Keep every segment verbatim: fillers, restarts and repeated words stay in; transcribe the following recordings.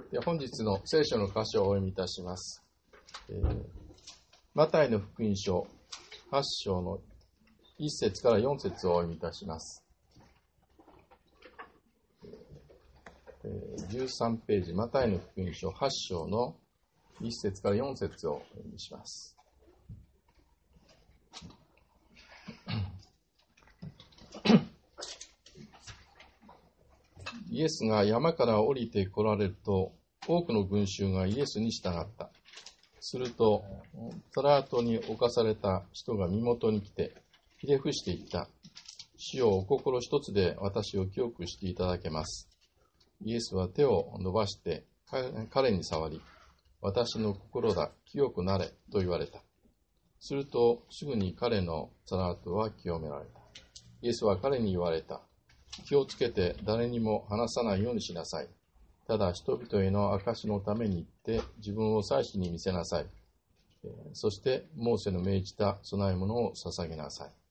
で本日の聖書の箇所をお読みいたします。えー、マタイの福音書はち章のいっ節からよん節をお読みいたします。えー、じゅうさんページ、マタイの福音書はち章のいっ節からよん節をお読みします。イエスが山から降りて来られると、多くの群衆がイエスに従った。すると、サラートに侵された人が身元に来て、ひれ伏していった。主よ、お心一つで私を清くしていただけます。イエスは手を伸ばして彼に触り、私の心だ、清くなれと言われた。すると、すぐに彼のサラートは清められた。イエスは彼に言われた。気をつけて誰にも話さないようにしなさい。ただ人々への証のために行って自分を祭司に見せなさい。そしてモーセの命じた供え物を捧げなさい。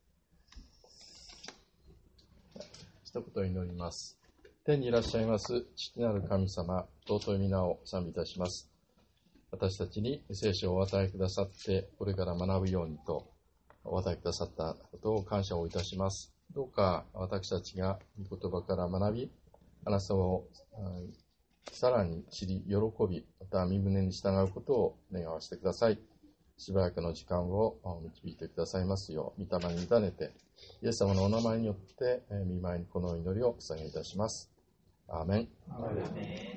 一言祈ります。天にいらっしゃいます父なる神様、尊い皆を賛美いたします。私たちに聖書をお与えくださってこれから学ぶようにとお与えくださったことを感謝をいたします。どうか私たちが御言葉から学び、あなたをさらに知り、喜び、また身胸に従うことを願わせてください。しばらくの時間を導いてくださいますよう、御霊に委ねて、イエス様のお名前によって、御前にこの祈りを捧げいたします。アーメン。アーメン。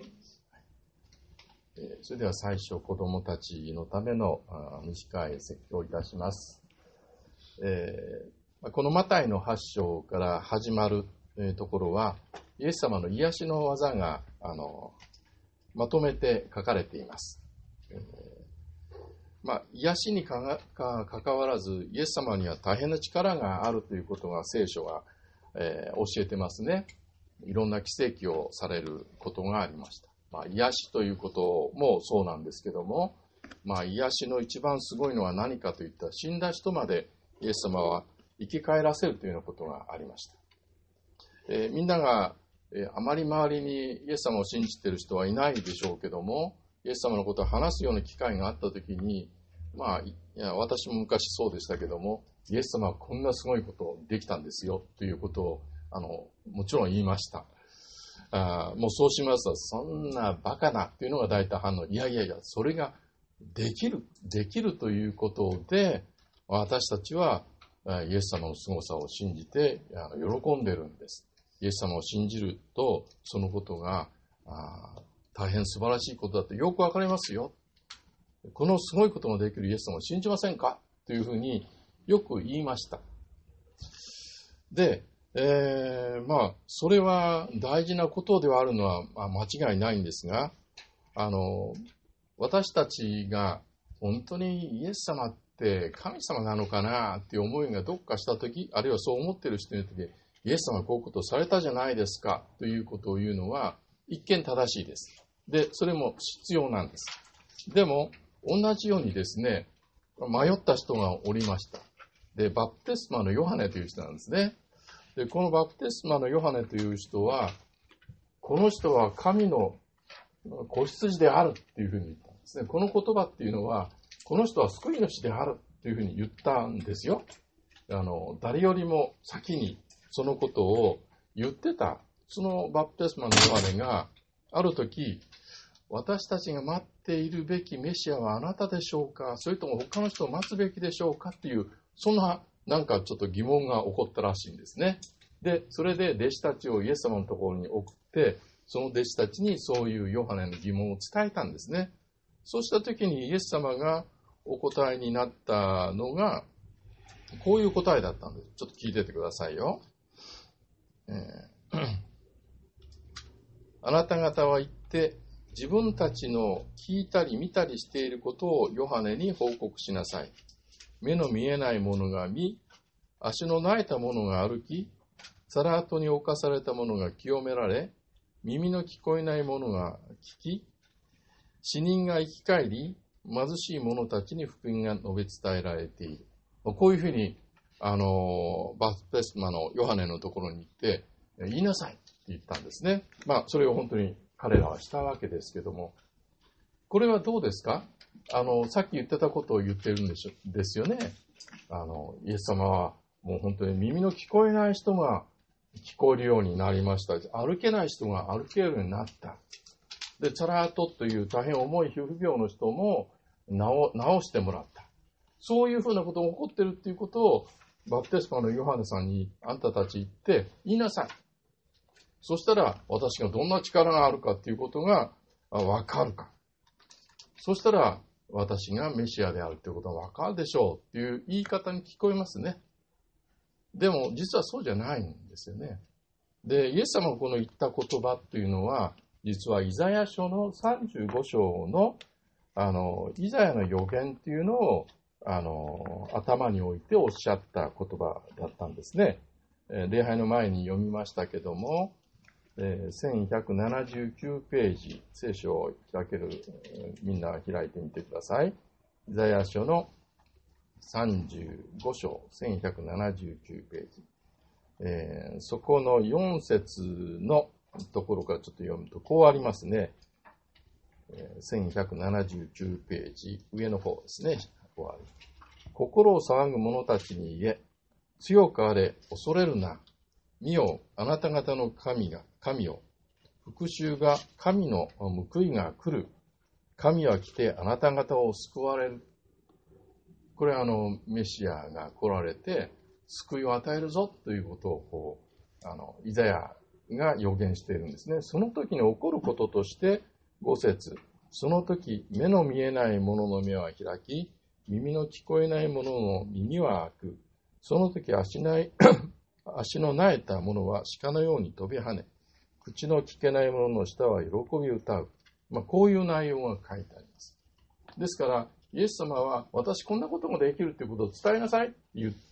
それでは最初、子供たちのための短い説教をいたします。えーこのマタイのはち章から始まるところは、イエス様の癒しの技があのまとめて書かれています。えーまあ、癒しにかか関わらず、イエス様には大変な力があるということが聖書が、えー、教えてますね。いろんな奇跡をされることがありました。まあ、癒しということもそうなんですけども、まあ、癒しの一番すごいのは何かといったら、死んだ人までイエス様は生き返らせるというようなことがありました。えー、みんなが、えー、あまり周りにイエス様を信じている人はいないでしょうけども、イエス様のことを話すような機会があったときに、まあ、いや、私も昔そうでしたけども、イエス様はこんなすごいことできたんですよということを、あの、もちろん言いました。あもうそうしますと、そんなバカなというのが大体反応。いやいやいや、それができる、できるということで、私たちはイエス様の凄さを信じて喜んでいるんです。イエス様を信じると、そのことが大変素晴らしいことだとよくわかりますよ。このすごいことができるイエス様を信じませんかというふうによく言いました。で、えー、まあ、それは大事なことではあるのは、まあ、間違いないんですが、あの、私たちが本当にイエス様って神様なのかなっていう思いがどっかしたとき、あるいはそう思っている人にとって、イエス様はこういうことをされたじゃないですかということを言うのは一見正しいです。で、それも必要なんです。でも、同じようにですね、迷った人がおりました。で、バプテスマのヨハネという人なんですね。で、このバプテスマのヨハネという人は、この人は神の子羊であるっていうふうに言ったんですね。この言葉っていうのは、この人は救い主であるというふうに言ったんですよ。あの、誰よりも先にそのことを言ってた。そのバプテスマのヨハネがある時、私たちが待っているべきメシアはあなたでしょうか、それとも他の人を待つべきでしょうかっていう、そんななんかちょっと疑問が起こったらしいんですね。で、それで弟子たちをイエス様のところに送って、その弟子たちにそういうヨハネの疑問を伝えたんですね。そうした時にイエス様がお答えになったのが、こういう答えだったんです。ちょっと聞いててくださいよ。えー、あなた方は言って、自分たちの聞いたり見たりしていることをヨハネに報告しなさい。目の見えないものが見、足の萎えたものが歩き、サラートに侵されたものが清められ、耳の聞こえないものが聞き、死人が生き返り、貧しい者たちに福音が述べ伝えられている。こういうふうに、あの、バプテスマのヨハネのところに行って、言いなさいって言ったんですね。まあ、それを本当に彼らはしたわけですけども、これはどうですか？あの、さっき言ってたことを言ってるんでしょですよね。あの、イエス様はもう本当に耳の聞こえない人が聞こえるようになりました。歩けない人が歩けるようになった。で、チャラートという大変重い皮膚病の人も治してもらった。そういうふうなことが起こってるっていうことを、バプテスマのヨハネさんにあんたたち言って言いなさい。そしたら私がどんな力があるかっていうことがわかるか。そしたら私がメシアであるっていうことがわかるでしょうっていう言い方に聞こえますね。でも実はそうじゃないんですよね。で、イエス様がこの言った言葉っていうのは、実はイザヤ書のさんじゅうご章の、あの、イザヤの予言っていうのを、あの、頭に置いておっしゃった言葉だったんですね。えー、礼拝の前に読みましたけども、えー、せんひゃくななじゅうきゅうページ、聖書を開ける、えー、みんな開いてみてください。イザヤ書のさんじゅうご章、せんひゃくななじゅうきゅうページ。えー、そこのよん節のところからちょっと読むと、こうありますね。えー、せんひゃくななじゅうきゅうページ、上の方ですね。こうある。心を騒ぐ者たちに言え、強くあれ、恐れるな。見よ、あなた方の神が、神よ。復讐が、神の報いが来る。神は来てあなた方を救われる。これはあの、メシアが来られて、救いを与えるぞということを、こう、あの、イザヤが予言しているんですね。その時に起こることとして、ご節。その時、目の見えない者の目は開き、耳の聞こえない者の耳は開く。その時、足ない足の苗えた者は鹿のように飛び跳ね、口の聞けない者の舌は喜び歌う。まあ、こういう内容が書いてあります。ですから、イエス様は、私こんなことができるということを伝えなさいって言った。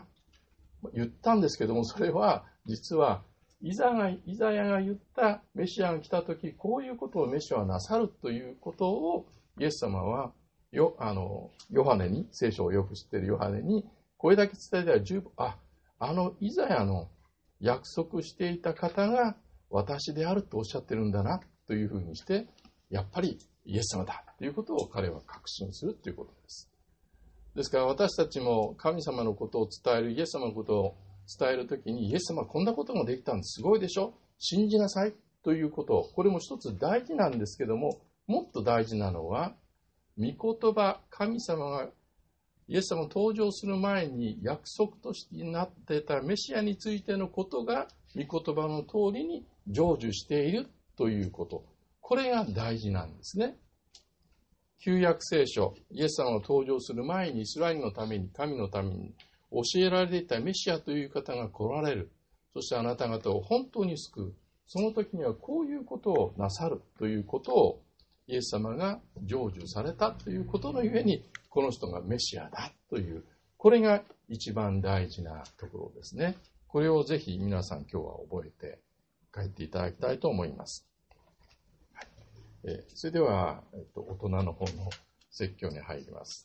言ったんですけども、それは、実は、イザが、イザヤが言ったメシアが来たとき、こういうことをメシアはなさるということを、イエス様は、よ、あの、ヨハネに、聖書をよく知っているヨハネに、これだけ伝えたら十分、あ、あのイザヤの約束していた方が私であるとおっしゃってるんだな、というふうにして、やっぱりイエス様だということを彼は確信するということです。ですから私たちも神様のことを伝える、イエス様のことを伝えるときに、イエス様はこんなことができたんです。すごいでしょ？信じなさいということ。これも一つ大事なんですけども、もっと大事なのは、御言葉、神様がイエス様が登場する前に約束としてなっていたメシアについてのことが、御言葉の通りに成就しているということ。これが大事なんですね。旧約聖書、イエス様が登場する前にイスラエルのために、神のために教えられていたメシアという方が来られる。そしてあなた方を本当に救う。その時にはこういうことをなさるということをイエス様が成就されたということのゆえに、この人がメシアだという、これが一番大事なところですね。これをぜひ皆さん今日は覚えて帰っていただきたいと思います。えー、それでは、えっと、大人の方の説教に入ります。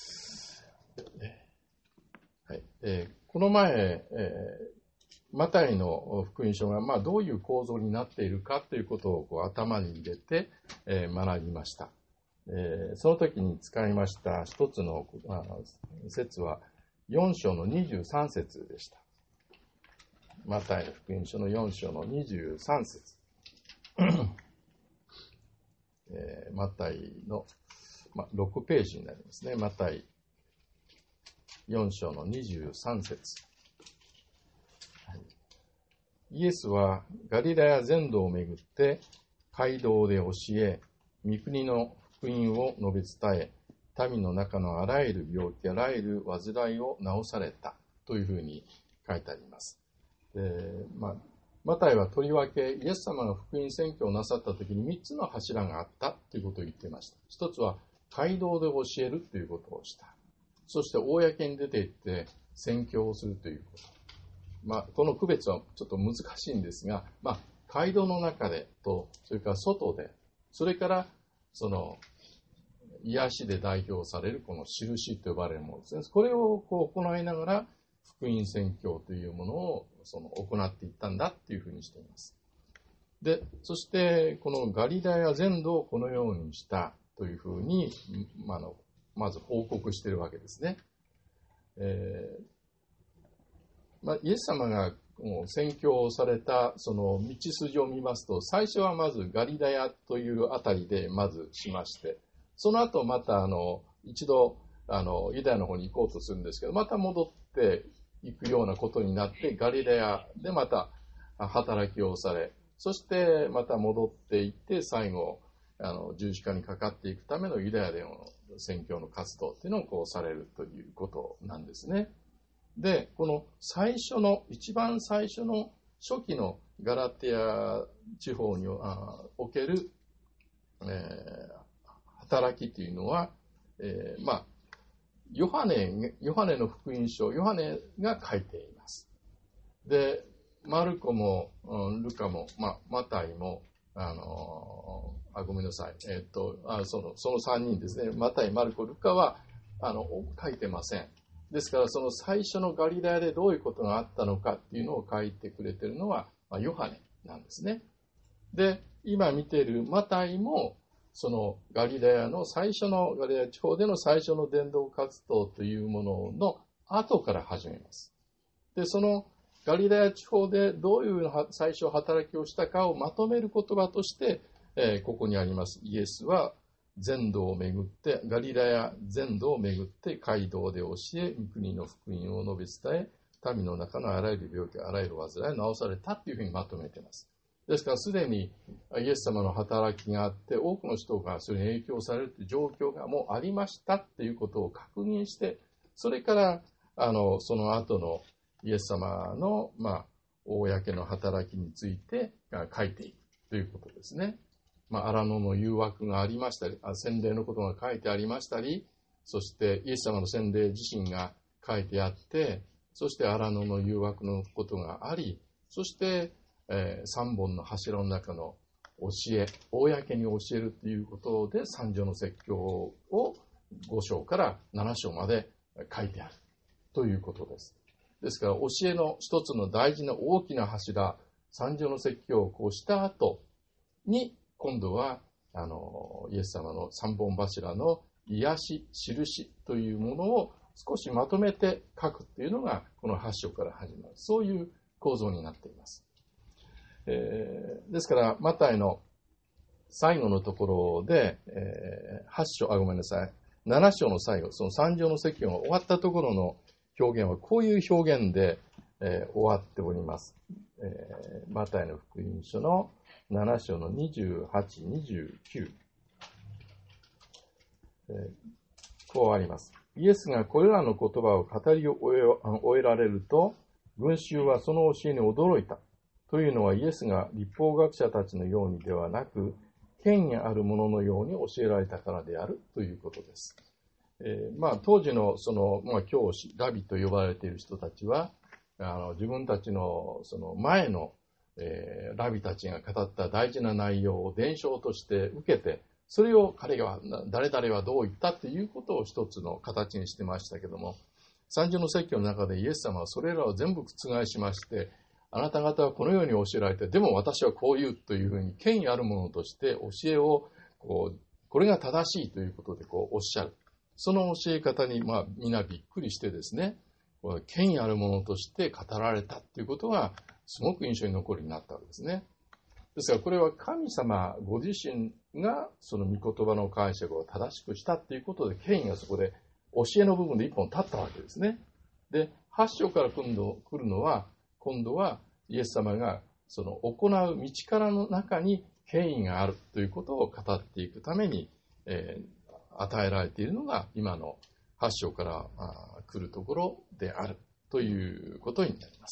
はいえー、この前、えー、マタイの福音書が、まあ、どういう構造になっているかということをこう頭に入れて、えー、学びました。えー、その時に使いました一つの説はよん章のにじゅうさん節でした。マタイの福音書のよん章のにじゅうさん節。えー、マタイの、ま、ろくページになりますね。マタイよん章のにじゅうさん節。はい、イエスはガリラヤ全土をめぐって街道で教え、御国の福音を述べ伝え、民の中のあらゆる病気、あらゆる患いを治されたというふうに書いてあります。でまあマタイはとりわけイエス様が福音宣教をなさった時にみっつの柱があったということを言っていました。一つは街道で教えるということをした。そして公に出て行って宣教をするということ。まあ、この区別はちょっと難しいんですが、まあ、街道の中でと、それから外で、それからその癒しで代表されるこの印と呼ばれるものですね。これをこう行いながら福音宣教というものをその行っていったんだっていうふうにしています。 で、そしてこのガリラヤ全土をこのようにしたというふうに、まあ、のまず報告しているわけですね。えーまあ、イエス様が宣教されたその道筋を見ますと、最初はまずガリラヤというあたりでまずしまして、その後またあの一度あのユダヤの方に行こうとするんですけど、また戻っていくようなことになって、ガリラヤでまた働きをされ、そしてまた戻っていって、最後あの十字架にかかっていくためのユダヤでの宣教の活動っていうのをこうされるということなんですね。で、この最初の、一番最初の初期のガラテヤ地方における、えー、働きというのは、えー、まあ、ヨハネ、ヨハネの福音書、ヨハネが書いています。で、マルコも、ルカも、まあ、マタイも、あのー、あ、ごめんなさい。えっと、あその、その三人ですね。マタイ、マルコ、ルカは、あの、書いてません。ですから、その最初のガリラヤでどういうことがあったのかっていうのを書いてくれているのは、まあ、ヨハネなんですね。で、今見ているマタイも、そのガリラヤの最初の、ガリラヤ地方での最初の伝道活動というものの後から始めます。で、そのガリラヤ地方でどういう最初働きをしたかをまとめる言葉として、えー、ここにあります。イエスは全土を巡って、ガリラヤ全土を巡って街道で教え、御国の福音を述べ伝え、民の中のあらゆる病気、あらゆる患いを治されたというふうにまとめています。ですからすでにイエス様の働きがあって、多くの人がそれに影響されるという状況がもうありましたということを確認して、それからあのその後のイエス様の、まあ、公の働きについて書いていくということですね。まあ、荒野の誘惑がありましたり、洗礼のことが書いてありましたり、そしてイエス様の洗礼自身が書いてあって、そして荒野の誘惑のことがあり、そして、えー、三本の柱の中の教え、公に教えるということで、三条の説教をご章からなな章まで書いてあるということです。ですから、教えの一つの大事な大きな柱、三条の説教をこうした後に、今度は、あの、イエス様の三本柱の癒し、印というものを少しまとめて書くっていうのが、このはち章から始まる。そういう構造になっています。えー、ですから、マタイの最後のところで、えー、はち章、あ、ごめんなさい。なな章の最後、その三条の説教が終わったところの表現はこういう表現で、えー、終わっております。えー、マタイの福音書のなな章のにじゅうはち、にじゅうきゅう、えー、こうあります。イエスがこれらの言葉を語り終え、終えられると、群衆はその教えに驚いた。というのはイエスが立法学者たちのようにではなく、権威あるもののように教えられたからであるということです。えー、まあ、当時のその、まあ、教師、ラビと呼ばれている人たちは、あの自分たちのその前の、えー、ラビたちが語った大事な内容を伝承として受けて、それを彼が誰々はどう言ったということを一つの形にしてましたけども、三条の説教の中でイエス様はそれらを全部覆しまして、あなた方はこのように教えられて、でも私はこう言うというふうに権威あるものとして教えをこう、これが正しいということでこうおっしゃる。その教え方にまあみんなびっくりしてですね、権威あるものとして語られたということがすごく印象に残るようになったわけですね。ですからこれは神様ご自身がその御言葉の解釈を正しくしたということで、権威がそこで教えの部分で一本立ったわけですね。で、はち章から今度来るのは、今度はイエス様がその行う道からの中に権威があるということを語っていくために、えー、与えられているのが今のはち章から来るところであるということになります。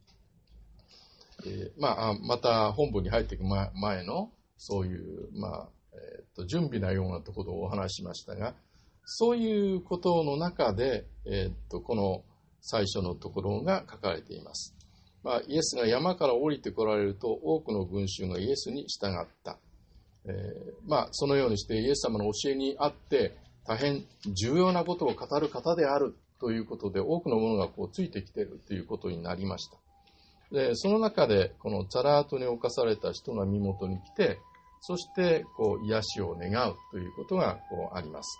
えー、まあ、また本文に入っていく前のそういう、まあえー、と準備なようなところをお話ししましたが、そういうことの中で、えー、とこの最初のところが書かれています。まあ、イエスが山から降りてこられると多くの群衆がイエスに従った。えー、まあ、そのようにしてイエス様の教えにあって大変重要なことを語る方であるということで多くのものがこうついてきているということになりました。 でその中でこのザラートに侵された人が身元に来て、そしてこう癒しを願うということがこうあります。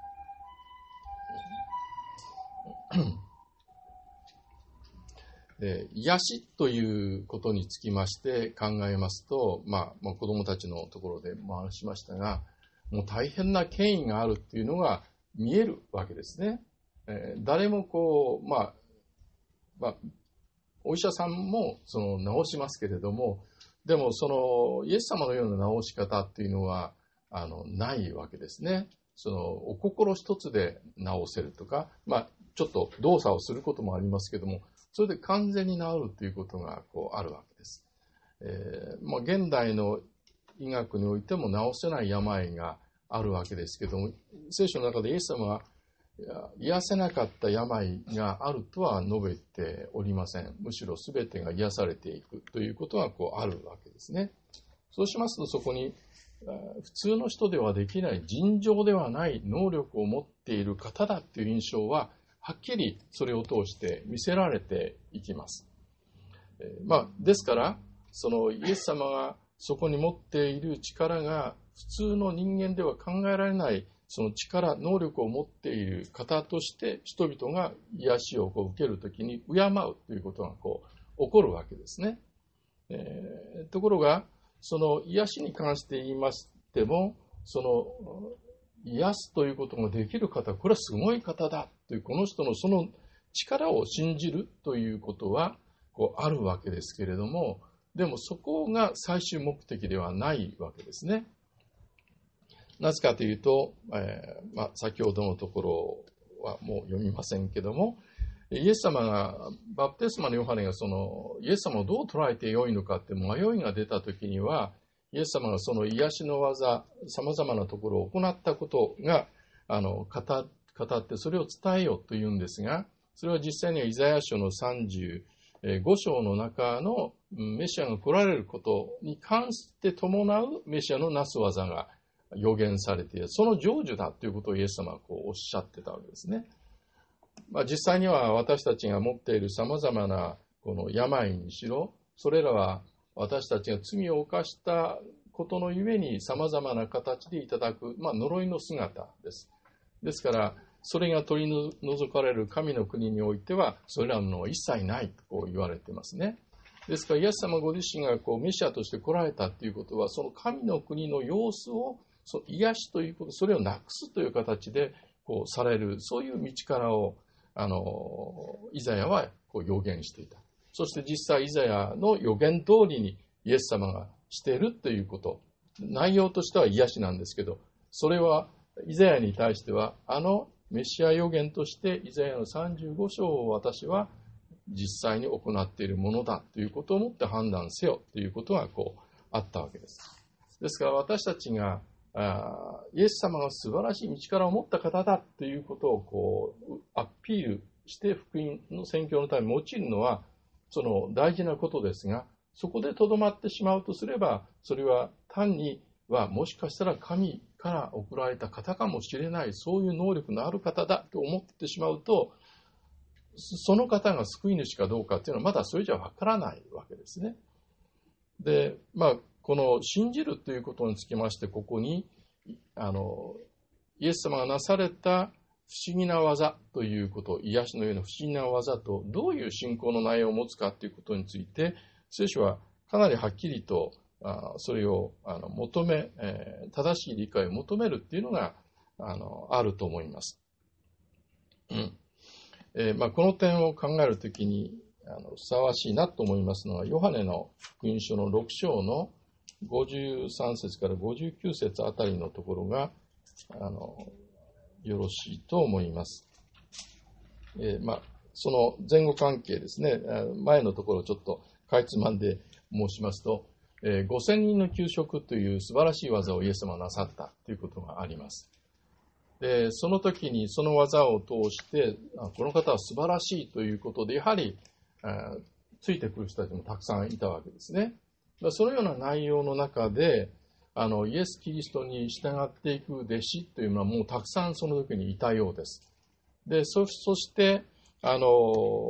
で癒しということにつきまして考えますと、まあ、まあ子どもたちのところでも話しましたが、もう大変な権威があるっていうのが見えるわけですね。えー、誰もこう、まあ、まあ、お医者さんもその治しますけれども、でもそのイエス様のような治し方っていうのはあのないわけですね。そのお心一つで治せるとか、まあ、ちょっと動作をすることもありますけども、それで完全に治るということがこうあるわけです。えーまあ、現代の医学においても治せない病があるわけですけども、聖書の中でイエス様は癒せなかった病があるとは述べておりません。むしろ全てが癒されていくということがこうあるわけですね。そうしますと、そこに普通の人ではできない、尋常ではない能力を持っている方だという印象ははっきりそれを通して見せられていきます。えーまあ、ですからそのイエス様がそこに持っている力が普通の人間では考えられないその力、能力を持っている方として人々が癒しをこう受けるときに敬うということがこう起こるわけですね。えー、ところがその癒しに関して言いましても、その癒すということができる方、これはすごい方だというこの人のその力を信じるということはこうあるわけですけれども、でもそこが最終目的ではないわけですね。なぜかというと、えーまあ、先ほどのところはもう読みませんけども、イエス様が、バプテスマのヨハネがそのイエス様をどう捉えてよいのかって迷いが出たときには、イエス様がその癒しの技、様々なところを行ったことがあの 語, 語ってそれを伝えようというんですが、それは実際にはイザヤ書のさんじゅうご章の中のメシアが来られることに関して伴うメシアのなす技が予言されている、その成就だということをイエス様はこうおっしゃってたわけですね。まあ、実際には私たちが持っているさまざまなこの病にしろ、それらは私たちが罪を犯したことのゆえにさまざまな形でいただく、まあ、呪いの姿です。ですからそれが取り除かれる神の国においてはそれらのものは一切ないとこう言われていますね。ですからイエス様ご自身がこうメシアとして来られたということは、その神の国の様子をその癒しということ、それをなくすという形でこうされる、そういう道からをあのイザヤはこう予言していた。そして実際イザヤの予言通りにイエス様がしているということ、内容としては癒しなんですけど、それはイザヤに対してはあのメシア予言としてイザヤのさんじゅうご章を私は実際に行っているものだということをもって判断せよということがこうあったわけです。ですから私たちがあイエス様が素晴らしい道からを持った方だということをこうアピールして福音の宣教のために用いるのはその大事なことですが、そこでとどまってしまうとすれば、それは単にはもしかしたら神から送られた方かもしれない、そういう能力のある方だと思ってしまうと、その方が救い主かどうかっていうのはまだそれじゃわからないわけですね。で、まあこの信じるということにつきまして、ここにあのイエス様がなされた不思議な技ということ、癒しのような不思議な技とどういう信仰の内容を持つかということについて、聖書はかなりはっきりとあそれをあの求め、えー、正しい理解を求めるっていうのが あの、あると思います。うんえーまあ、この点を考えるときにあのふさわしいなと思いますのは、ヨハネの福音書のろく章のごじゅうさん節からごじゅうきゅう節あたりのところがあのよろしいと思います。えーまあ、その前後関係ですね、前のところをちょっとかいつまんで申しますと、えー、ごせんにんの給食という素晴らしい技をイエス様はなさったということがあります。で、その時にその技を通して、この方は素晴らしいということで、やはり、えー、ついてくる人たちもたくさんいたわけですね。そのような内容の中で、あのイエス・キリストに従っていく弟子というのはもうたくさんその時にいたようです。で、そ, そしてあの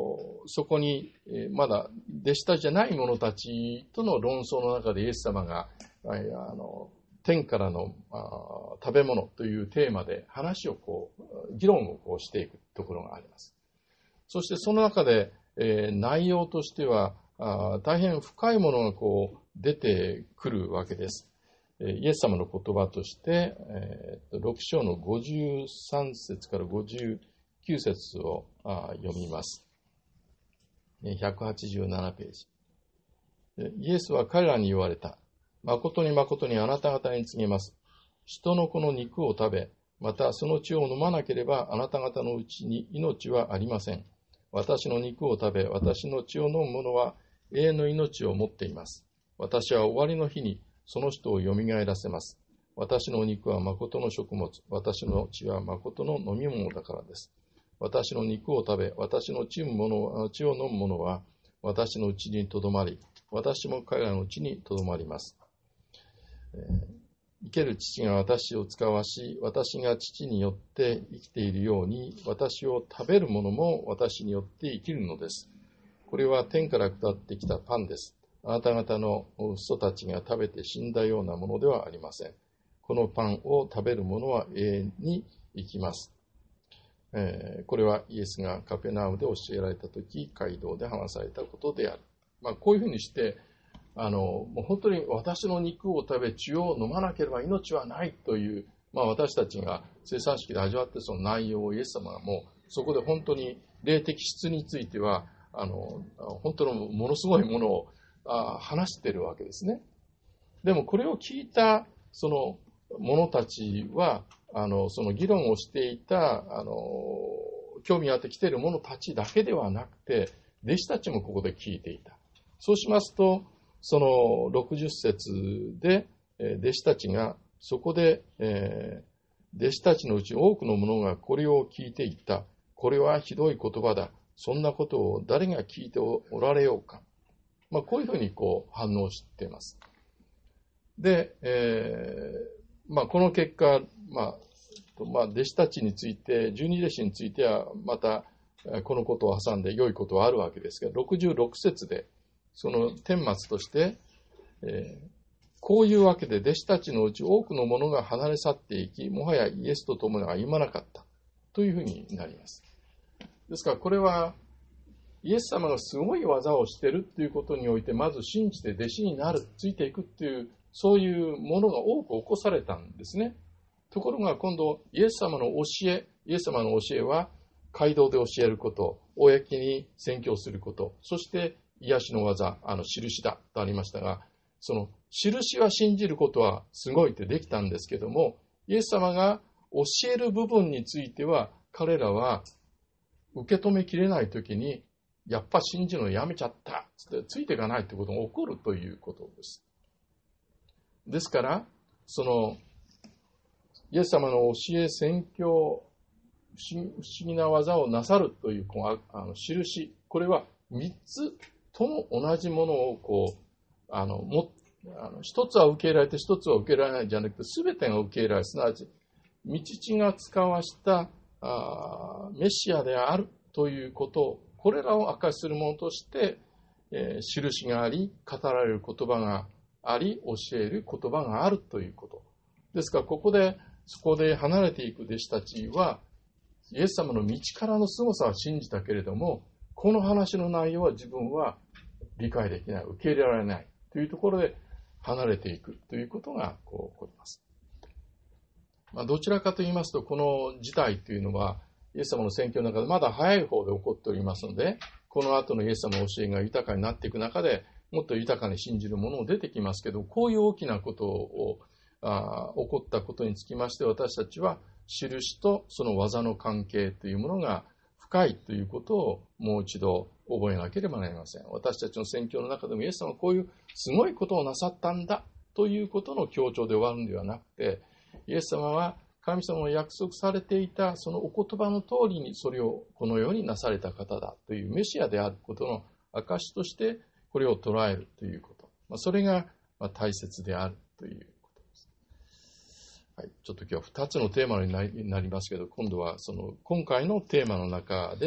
そこに、えー、まだ弟子たちじゃない者たちとの論争の中でイエス様が、あの天からのあ食べ物というテーマで話をこう議論をこうしていくところがあります。そしてその中で、えー、内容としてはあ大変深いものがこう出てくるわけです。イエス様の言葉として、えー、ろく章のごじゅうさん節からごじゅうきゅう節を読みます。ひゃくはちじゅうななページ。イエスは彼らに言われた。誠に誠にあなた方に告げます。人の子の肉を食べ、またその血を飲まなければあなた方のうちに命はありません。私の肉を食べ、私の血を飲む者は永遠の命を持っています。私は終わりの日にその人をよみがえらせます。私の肉は誠の食物、私の血は誠の飲み物だからです。私の肉を食べ、私の血を飲む者は私のうちにとどまり、私も彼らのうちにとどまります。えー、生ける父が私を使わし、私が父によって生きているように、私を食べる者も私によって生きるのです。これは天から下ってきたパンです。あなた方の人たちが食べて死んだようなものではありません。このパンを食べる者は永遠に生きます。えー、これはイエスがカペナウムで教えられたとき、街道で話されたことである。まあ、こういうふうにして、あの、もう本当に私の肉を食べ、血を飲まなければ命はないという、まあ、私たちが生産式で味わってその内容をイエス様がもう、そこで本当に霊的質については、あの、本当のものすごいものをあ話しているわけですね。でもこれを聞いたその者たちは、あのその議論をしていたあの興味あってきている者たちだけではなくて、弟子たちもここで聞いていた。そうしますと、そのろくじゅっ節で弟子たちがそこで、えー、弟子たちのうち多くの者がこれを聞いていった。これはひどい言葉だ。そんなことを誰が聞いておられようか。まあ、こういうふうにこう反応しています。で、えーまあ、この結果、まあまあ、弟子たちについて、十二弟子についてはまたこのことを挟んで良いことはあるわけですが、ろくじゅうろく節でその顛末として、えー、こういうわけで弟子たちのうち多くの者が離れ去っていき、もはやイエスと共に歩まなかったというふうになります。ですからこれはイエス様がすごい技をしているということにおいて、まず信じて弟子になる、ついていくっていう、そういうものが多く起こされたんですね。ところが今度、イエス様の教え、イエス様の教えは、街道で教えること、公に宣教すること、そして癒しの技、あの印だとありましたが、その印は信じることはすごいってできたんですけども、イエス様が教える部分については、彼らは受け止めきれないときに、やっぱ信じるのやめちゃったつってついていかないということが起こるということです。ですから、そのイエス様の教え、宣教、不思議な技をなさるというこのあの印、これはみっつとも同じものをこうあのもあの一つは受け入れられて一つは受け入れられないじゃなくて、すべてが受け入れられる、すなわち御父が使わしたあメシアであるということを、これらを明かしするものとして、えー、印があり、語られる言葉があり、教える言葉があるということ。ですから、ここで、そこで離れていく弟子たちは、イエス様の道からの凄さは信じたけれども、この話の内容は自分は理解できない、受け入れられないというところで離れていくということがこう起こります。まあ、どちらかと言いますと、この事態というのは、イエス様の宣教の中でまだ早い方で起こっておりますので、この後のイエス様の教えが豊かになっていく中で、もっと豊かに信じるものも出てきますけど、こういう大きなことをあ起こったことにつきまして、私たちは印とその技の関係というものが深いということをもう一度覚えなければなりません。私たちの宣教の中でもイエス様はこういうすごいことをなさったんだということの強調で終わるのではなくて、イエス様は神様の約束されていたそのお言葉の通りにそれをこのようになされた方だというメシアであることの証としてこれを捉えるということ。まあ、それが大切であるということです。はい、ちょっと今日はふたつのテーマになりますけど、今度はその今回のテーマの中で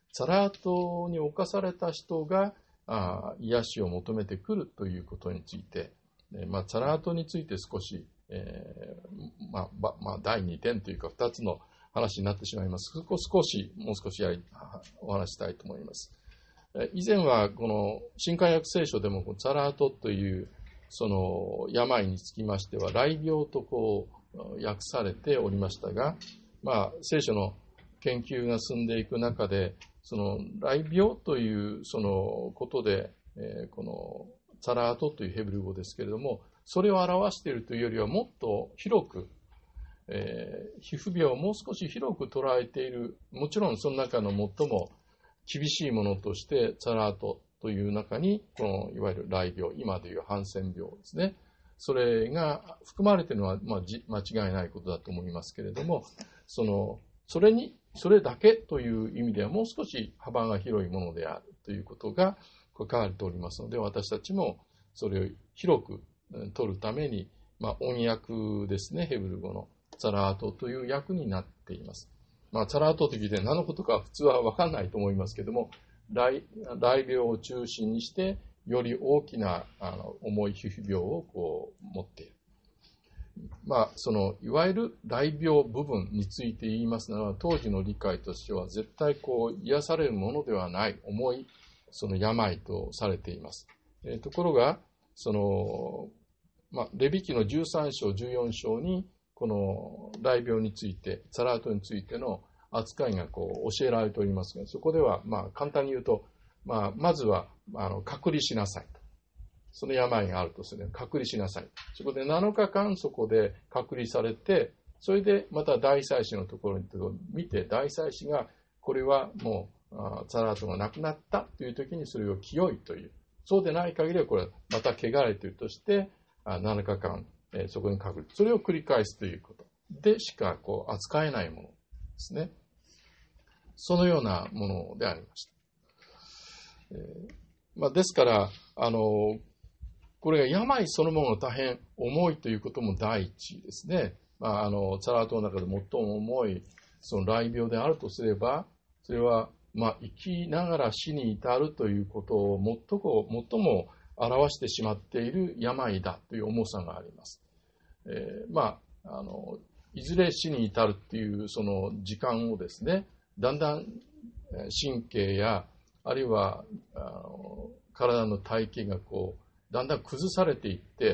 サラートに侵された人があ癒しを求めてくるということについて、まあ、サラートについて少し、えーまあまあ、だいにてんというかふたつの話になってしまいます。少し、もう少しやりお話したいと思います。以前はこの新海訳聖書でもサラートというその病につきましては雷病とこう訳されておりましたが、まあ、聖書の研究が進んでいく中でその雷病というそのことで、えー、このサラートというヘブル語ですけれども、それを表しているというよりはもっと広く、えー、皮膚病をもう少し広く捉えている、もちろんその中の最も厳しいものとしてサラートという中にこのいわゆる雷病、今でいうハンセン病ですね、それが含まれているのは、まあ、間違いないことだと思いますけれども、そのそれにそれだけという意味ではもう少し幅が広いものであるということが書かれておりますので、私たちもそれを広く取るために、まあ、音訳ですね、ヘブル語のサラートという訳になっています。まあ、サラートと聞いて何のことか普通は分かんないと思いますけれども、雷病を中心にしてより大きなあの重い皮膚病をこう持っている。まあ、そのいわゆる雷病部分について言いますならば、当時の理解としては絶対こう癒されるものではない重いその病とされています。えー、ところがその、まあ、レビ記のじゅうさん章じゅうよん章にこの雷病についてサラートについての扱いがこう教えられておりますが、そこではまあ簡単に言うと、まあ、まずはあの隔離しなさいと。その病があるとすると隔離しなさい。そこでなのかかんそこで隔離されて、それでまた大祭司のところに見て、大祭司がこれはもうサラートがなくなったという時にそれを清いという。そうでない限りはこれまた汚れているとしてなのかかんそこに隔離。それを繰り返すということでしかこう扱えないものですね。そのようなものでありました。えーまあ、ですから、あの、これが病そのものが大変重いということも第一ですね。まあ、あの、サラートの中で最も重いその雷病であるとすれば、それは、まあ、生きながら死に至るということを最も、最も表してしまっている病だという重さがあります。えー、まあ、あの、いずれ死に至るっていうその時間をですね、だんだん神経や、あるいはあの体の体型がこうだんだん崩されていって、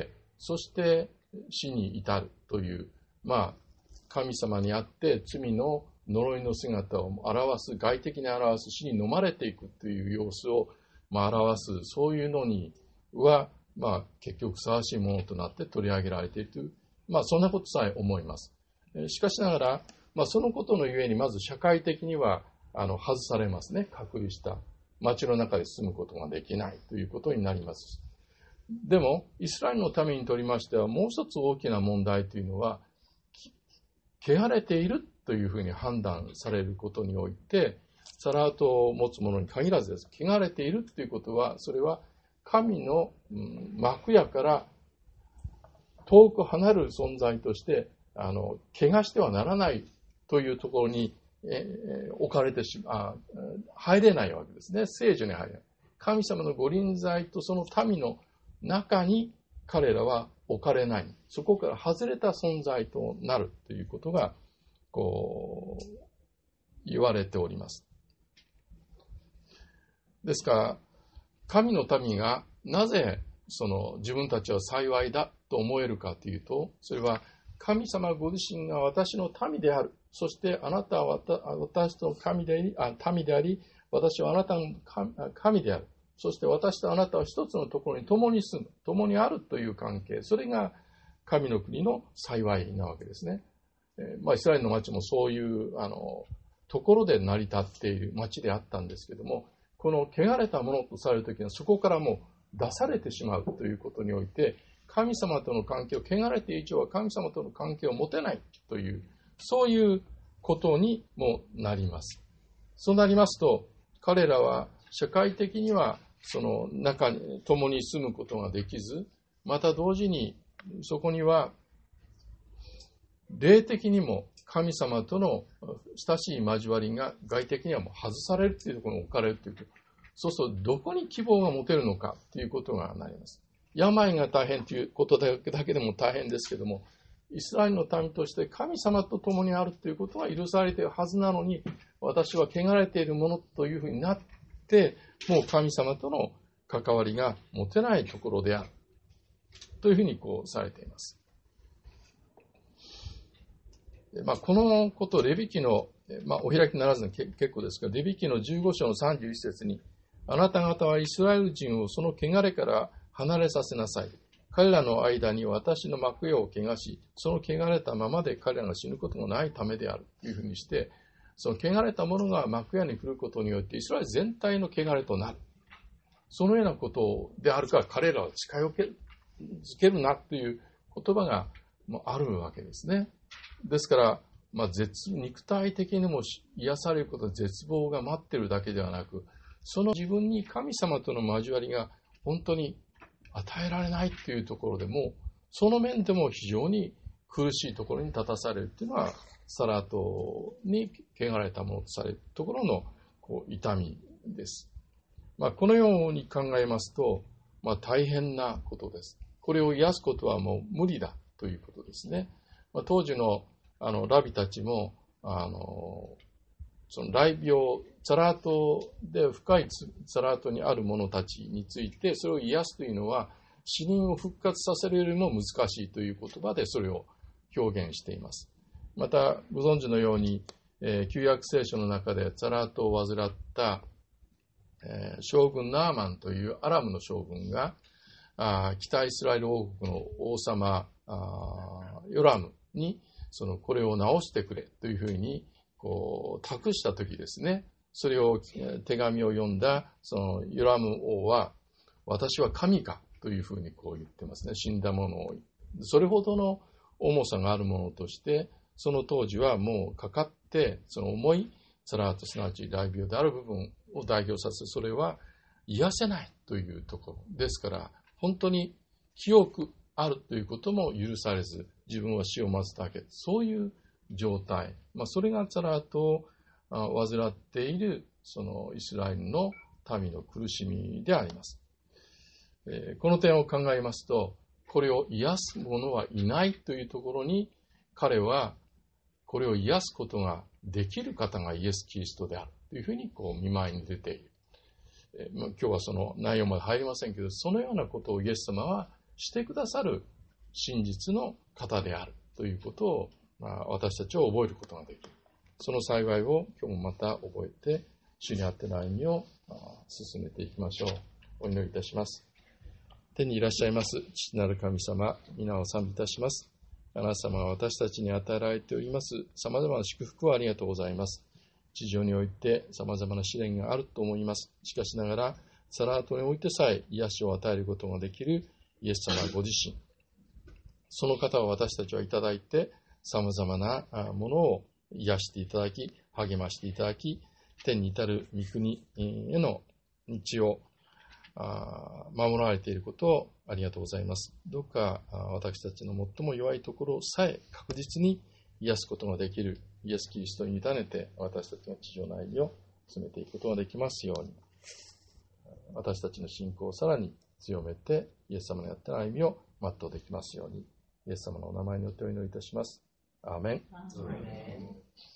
そして死に至るという、まあ、神様にあって罪の呪いの姿を表す、外的に表す、死に飲まれていくという様子を、まあ、表す、そういうのには、まあ、結局ふさわしいものとなって取り上げられているという、まあ、そんなことさえ思います。しかしながら、まあ、そのことのゆえにまず社会的にはあの外されますね。隔離した街の中で住むことができないということになります。でもイスラエルの民にとりましてはもう一つ大きな問題というのは、汚れているというふうに判断されることにおいて、サラートを持つ者に限らずです。汚れているということは、それは神の幕屋から遠く離れる存在としてあの汚してはならないというところにえー、置かれてしまう、入れないわけですね。聖女に入れない。神様のご臨在とその民の中に彼らは置かれない。そこから外れた存在となるということが、こう、言われております。ですから、神の民がなぜその自分たちは幸いだと思えるかというと、それは神様ご自身が私の民である。そしてあなたは私と神であり、あ民であり、私はあなたの神である。そして私とあなたは一つのところに共に住む、共にあるという関係。それが神の国の幸いなわけですね。えー、まあ、イスラエルの町もそういうあのところで成り立っている町であったんですけども、この汚れたものとされるときにはそこからもう出されてしまうということにおいて、神様との関係を、汚れている以上は神様との関係を持てないという、そういうことにもなります。そうなりますと、彼らは社会的にはその中に共に住むことができず、また同時にそこには霊的にも神様との親しい交わりが外的にはもう外されるというところに置かれるというと、そうするとどこに希望が持てるのかということがなります。病が大変ということだけでも大変ですけども、イスラエルの民として神様と共にあるということが許されているはずなのに、私は汚れているものというふうになって、もう神様との関わりが持てないところであるというふうにこうされています。まあ、このこと、レビ記の、まあ、お開きにならずに結構ですが、レビ記のじゅうご章のさんじゅういち節に、あなた方はイスラエル人をその汚れから離れさせなさい。彼らの間に私の幕屋を汚し、その汚れたままで彼らが死ぬことがないためであるというふうにして、その汚れたものが幕屋に来ることによって、イスラエル全体の汚れとなる。そのようなことであるから彼らは近寄けるなという言葉があるわけですね。ですから、まあ、絶肉体的にも癒されること、絶望が待っているだけではなく、その自分に神様との交わりが本当に与えられないというところでも、その面でも非常に苦しいところに立たされるというのは、サラートに汚れたものとされるところのこう痛みです。まあ、このように考えますと、まあ、大変なことです。これを癒すことはもう無理だということですね。まあ、当時のあのラビたちも、あのその雷病、サラートで深いサラートにある者たちについて、それを癒すというのは、死人を復活させるよりも難しいという言葉でそれを表現しています。また、ご存知のように、えー、旧約聖書の中でサラートを患った、えー、将軍ナーマンというアラムの将軍が、あ北イスラエル王国の王様あヨラムにそのこれを直してくれというふうにこう託したときですね、それを手紙を読んだそのヨラム王は、私は神かというふうにこう言ってますね。死んだものをそれほどの重さがあるものとして、その当時はもうかかってその重いサラート、すなわち雷病である部分を代表させ、それは癒せないというところですから、本当に清くあるということも許されず、自分は死を待つだけ、そういう状態、まあ、それがサラートを患っているそのイスラエルの民の苦しみであります。えー、この点を考えますと、これを癒す者はいないというところに、彼はこれを癒すことができる方がイエス・キリストであるというふうにこう見舞いに出ている。えー、今日はその内容まで入りませんけど、そのようなことをイエス様はしてくださる真実の方であるということを、まあ、私たちは覚えることができる。その幸いを今日もまた覚えて、主にあっての歩みを進めていきましょう。お祈りいたします。天にいらっしゃいます父なる神様、皆を賛美いたします。あなた様が私たちに与えられております様々な祝福をありがとうございます。地上において様々な試練があると思います。しかしながら、サラートにおいてさえ癒しを与えることができるイエス様ご自身。その方を私たちはいただいて、様々なものを癒していただき、励ましていただき、天に至る御国への道を守られていることをありがとうございます。どうか私たちの最も弱いところさえ確実に癒すことができるイエス・キリストに委ねて、私たちの地上の歩みを進めていくことができますように、私たちの信仰をさらに強めて、イエス様のやった歩みを全うできますように、イエス様のお名前によってお祈りいたします。アーメン。アーメン。